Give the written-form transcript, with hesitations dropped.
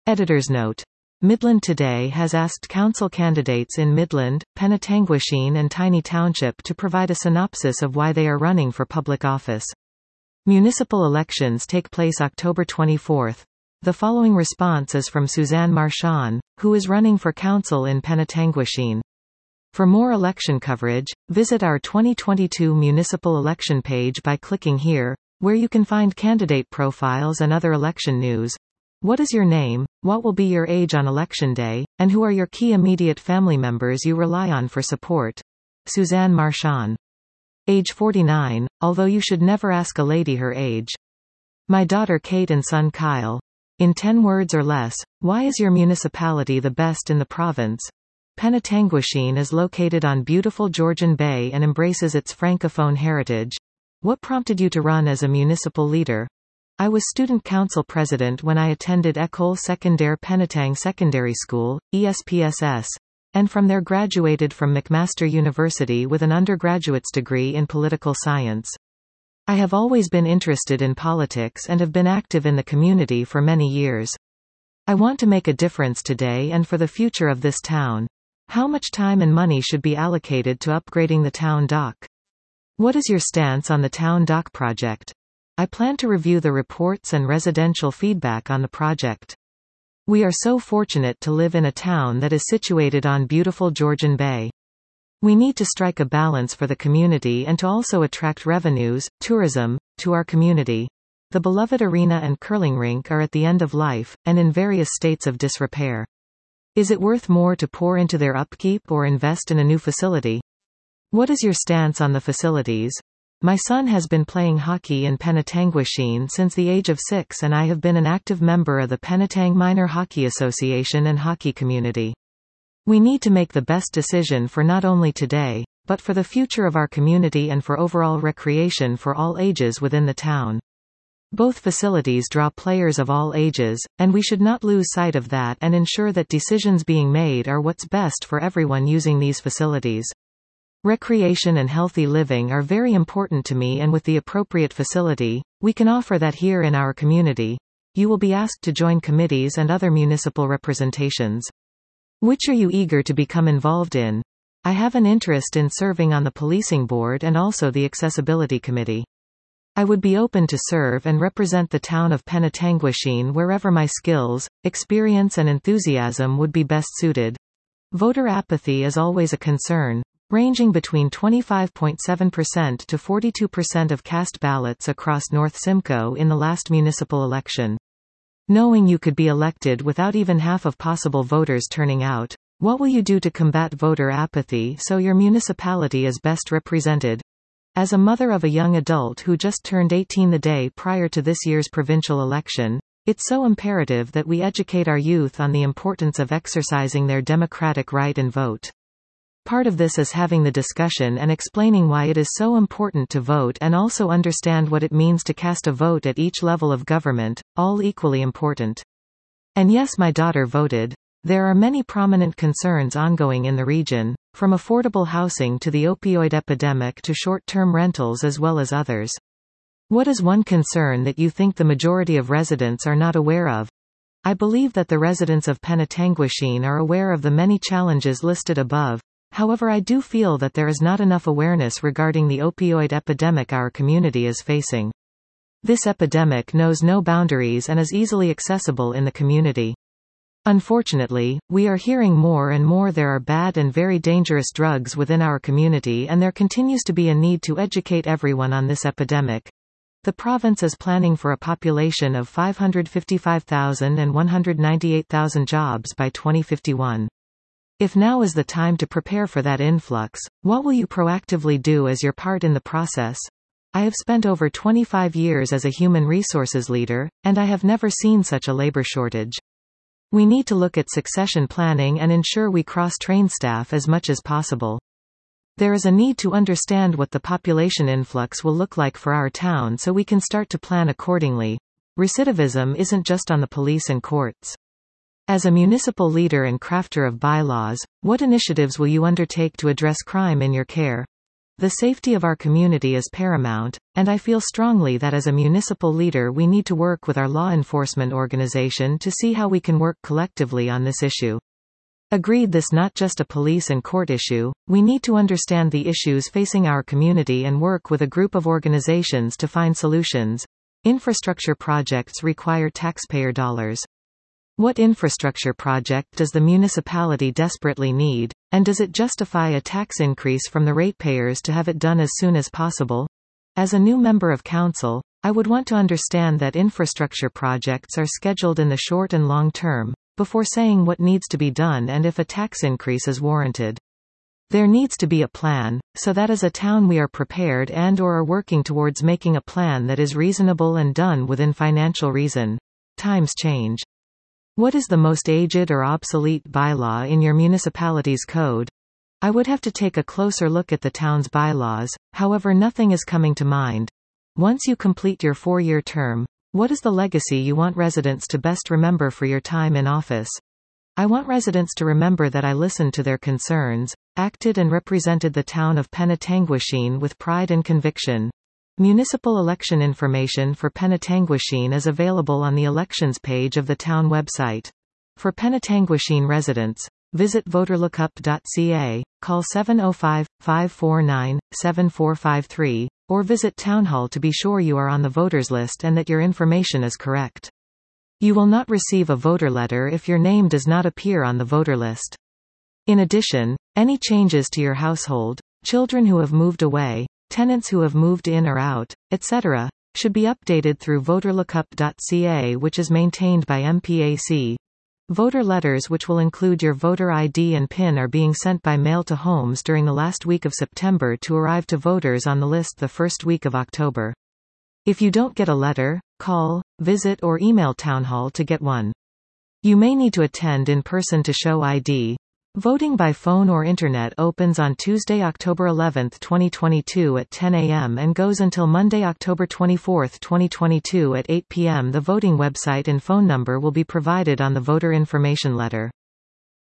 Editor's note. Midland Today has asked council candidates in Midland, Penetanguishene and Tiny Township to provide a synopsis of why they are running for public office. Municipal elections take place October 24. The following response is from Suzanne Marchand, who is running for council in Penetanguishene. For more election coverage, visit our 2022 municipal election page by clicking here, where you can find candidate profiles and other election news. What is your name, what will be your age on election day, and who are your key immediate family members you rely on for support? Suzanne Marchand. Age 49, although you should never ask a lady her age. My daughter Kate and son Kyle. In 10 words or less, why is your municipality the best in the province? Penetanguishene is located on beautiful Georgian Bay and embraces its francophone heritage. What prompted you to run as a municipal leader? I was student council president when I attended École Secondaire Penetang Secondary School, ESPSS, and from there graduated from McMaster University with an undergraduate's degree in political science. I have always been interested in politics and have been active in the community for many years. I want to make a difference today and for the future of this town. How much time and money should be allocated to upgrading the town dock? What is your stance on the town dock project? I plan to review the reports and residential feedback on the project. We are so fortunate to live in a town that is situated on beautiful Georgian Bay. We need to strike a balance for the community and to also attract revenues, tourism, to our community. The beloved arena and curling rink are at the end of life, and in various states of disrepair. Is it worth more to pour into their upkeep or invest in a new facility? What is your stance on the facilities? My son has been playing hockey in Penetanguishene since the age of 6 and I have been an active member of the Penetang Minor Hockey Association and hockey community. We need to make the best decision for not only today, but for the future of our community and for overall recreation for all ages within the town. Both facilities draw players of all ages, and we should not lose sight of that and ensure that decisions being made are what's best for everyone using these facilities. Recreation and healthy living are very important to me, and with the appropriate facility, we can offer that here in our community. You will be asked to join committees and other municipal representations. Which are you eager to become involved in? I have an interest in serving on the policing board and also the accessibility committee. I would be open to serve and represent the town of Penetanguishene wherever my skills, experience and enthusiasm would be best suited. Voter apathy is always a concern, ranging between 25.7% to 42% of cast ballots across North Simcoe in the last municipal election. Knowing you could be elected without even half of possible voters turning out, what will you do to combat voter apathy so your municipality is best represented? As a mother of a young adult who just turned 18 the day prior to this year's provincial election, it's so imperative that we educate our youth on the importance of exercising their democratic right and vote. Part of this is having the discussion and explaining why it is so important to vote and also understand what it means to cast a vote at each level of government, all equally important. And yes, my daughter voted. There are many prominent concerns ongoing in the region, from affordable housing to the opioid epidemic to short-term rentals as well as others. What is one concern that you think the majority of residents are not aware of? I believe that the residents of Penetanguishene are aware of the many challenges listed above. However, I do feel that there is not enough awareness regarding the opioid epidemic our community is facing. This epidemic knows no boundaries and is easily accessible in the community. Unfortunately, we are hearing more and more there are bad and very dangerous drugs within our community, and there continues to be a need to educate everyone on this epidemic. The province is planning for a population of 555,000 and 198,000 jobs by 2051. If now is the time to prepare for that influx, what will you proactively do as your part in the process? I have spent over 25 years as a human resources leader, and I have never seen such a labor shortage. We need to look at succession planning and ensure we cross-train staff as much as possible. There is a need to understand what the population influx will look like for our town so we can start to plan accordingly. Recidivism isn't just on the police and courts. As a municipal leader and crafter of bylaws, what initiatives will you undertake to address crime in your care? The safety of our community is paramount, and I feel strongly that as a municipal leader we need to work with our law enforcement organization to see how we can work collectively on this issue. Agreed, this not just a police and court issue, we need to understand the issues facing our community and work with a group of organizations to find solutions. Infrastructure projects require taxpayer dollars. What infrastructure project does the municipality desperately need, and does it justify a tax increase from the ratepayers to have it done as soon as possible? As a new member of council, I would want to understand that infrastructure projects are scheduled in the short and long term, before saying what needs to be done and if a tax increase is warranted. There needs to be a plan, so that as a town we are prepared and/or are working towards making a plan that is reasonable and done within financial reason. Times change. What is the most aged or obsolete bylaw in your municipality's code? I would have to take a closer look at the town's bylaws, however nothing is coming to mind. Once you complete your 4-year term, what is the legacy you want residents to best remember for your time in office? I want residents to remember that I listened to their concerns, acted and represented the town of Penetanguishene with pride and conviction. Municipal election information for Penetanguishene is available on the elections page of the town website. For Penetanguishene residents, visit voterlookup.ca, call 705-549-7453, or visit Town Hall to be sure you are on the voters list and that your information is correct. You will not receive a voter letter if your name does not appear on the voter list. In addition, any changes to your household, children who have moved away, tenants who have moved in or out, etc., should be updated through voterlookup.ca, which is maintained by MPAC. Voter letters which will include your voter ID and PIN are being sent by mail to homes during the last week of September to arrive to voters on the list the first week of October. If you don't get a letter, call, visit or email Town Hall to get one. You may need to attend in person to show ID. Voting by phone or internet opens on Tuesday, October 11, 2022 at 10 a.m. and goes until Monday, October 24, 2022 at 8 p.m. The voting website and phone number will be provided on the voter information letter.